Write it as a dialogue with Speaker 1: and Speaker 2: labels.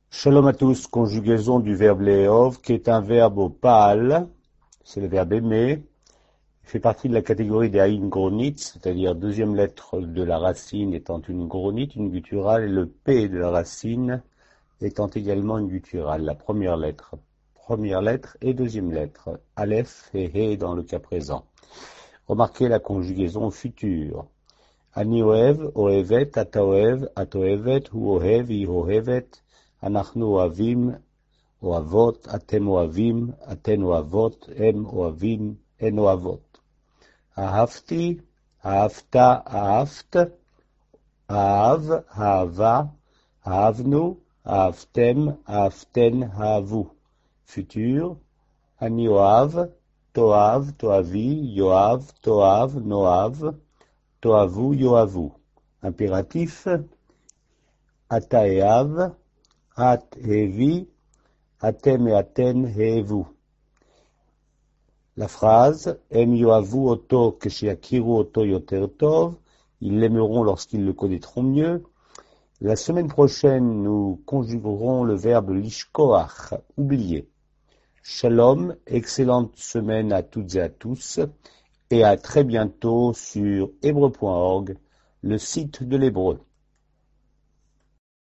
Speaker 1: Shalom à tous, conjugaison du verbe le'ov, qui est un verbe au pâle, c'est le verbe aimer, il fait partie de la catégorie des aïn gronit, c'est-à-dire deuxième lettre de la racine étant une gronite, une gutturale, et le P de la racine étant également une gutturale, la première lettre et deuxième lettre, Aleph et He dans le cas présent. Remarquez la conjugaison au futur. Ani oev, oevet, ata oev, atoevet, hu oev, hi oevet, אנחנו אוהבים, אוהבות, אתם אוהבים, אתן אוהבות, הם אוהבים, הן אוהבות. אהבתי, אהבת, אהבת, אהב, אהבה, אהבנו, אהבתם, אהבתן, אהבו. futur, אני אוהב, תאהב, תאהבי, יאהב, תאהב, נאהב, תאהבו, יאהבו. impératif, אתה אהב, At hevi, atem et aten hevu. La phrase Em yoavu oto keshiakiru oto yoter tov. Ils l'aimeront lorsqu'ils le connaîtront mieux. La semaine prochaine, nous conjuguerons le verbe lishkoach, oublier. Shalom, excellente semaine à toutes et à tous, et à très bientôt sur hébreu.org, le site de l'hébreu.